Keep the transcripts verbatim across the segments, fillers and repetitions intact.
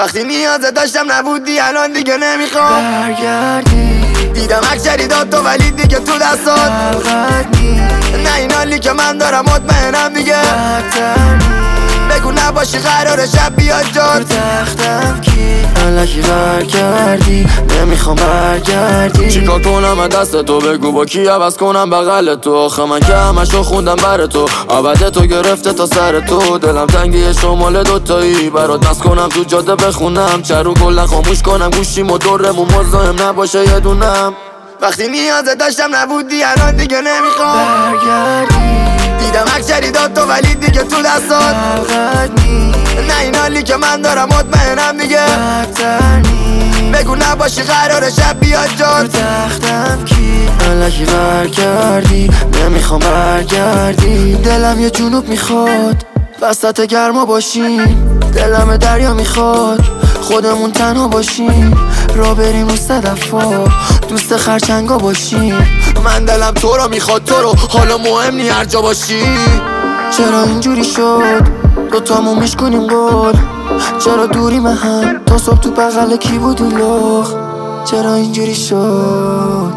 وقتی نیازه داشتم نبودی الان دیگه نمیخوام برگردی. دیدم اکشری داد تو ولی دیگه تو دستات فقط نی نه این حالی که من دارم مطمئنم دیگه بدتر نی بگو نباشی قرار شب بیاد رو جات تختم کی الکی برگردی نمیخوام برگردی. چیکار کنم از دست تو بگو با کی عوض کنم بغل تو آخه من که همشو خوندم بر تو عبد تو گرفته تا سر تو دلم تنگی شمال دوتایی برات مست کنم تو جاده بخونم چرو کلا خاموش کنم گوشیم و دورمون مزاحم نباشه یه دونم وقتی نیازه داشتم نبودی الان دیگه نمیخوام برگردی. دیدم اکشری داد تو ولی دیگه تو دستات فقط نی نه این حالی که من دارم مطمئنم دیگه بدتر نی بگو نباشی قرار شب بیاد رو جات تختم کی الکی برگردی نمیخوام برگردی. دلم یه جنوب میخواد وسط گرما باشیم دلم دریا میخواد خودمون تنها باشیم را بریم رو صدفا دوست خرچنگا باشیم. من دلم تو رو میخواد تو رو حالا مهم نی هر جا باشی چرا اینجوری شد دوتامون میشکنیم گل چرا دوری من هم تا صبح تو بغل کی بودی لخ چرا اینجوری شد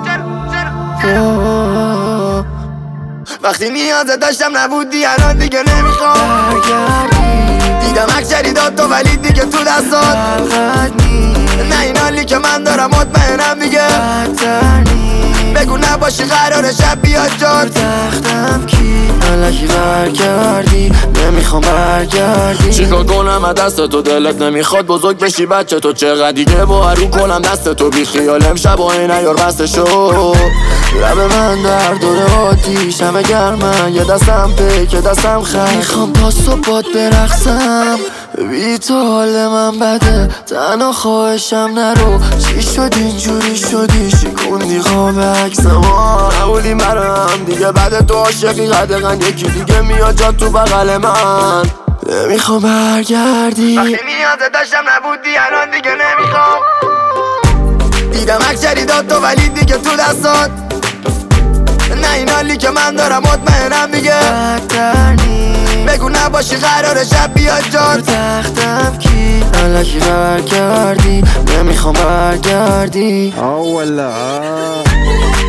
آه. وقتی نیازه داشتم نبودی الان دیگه نمیخوام برگردی. دیدم اکشری داد تو ولی دیگه تو دستات فقط نی نه این حالی که من دارم مطمئنم دیگه بدتر نی بگو نباشی قرار شب بیاد رو جات تختم کی الکی برگردی نمیخوام برگردی. چیکار کنم از دست تو دلت نمیخواد بزرگ بشی بچه تو چقدر دیگه با رو کنم دست تو بی خیال امشب و این ایار بسته شو لب من در دور آتیش همه گرمن یه دستم پیک یه دستم خر میخوام تا صبح باد برقصم بی تو حال من بده تنها خواهشم نرو چی شد اینجوری شدی شکوندی خواب عکس ما نبودیم برای هم دیگه بعد تو عاشقی قدقن یکی دیگه میاد جا تو بغل من نمیخوام برگردی. وقتی نیازه داشتم نبودی الان دیگه نمیخوام دیدم اکشری داد تو ولی دیگه تو دستات نه این حالی که من دارم مطمئنم دیگه بدتر نی بگو نباشی قرار شب بیاد رو جات تختم کی الکی برگردی نمیخوام برگردی. اه ولا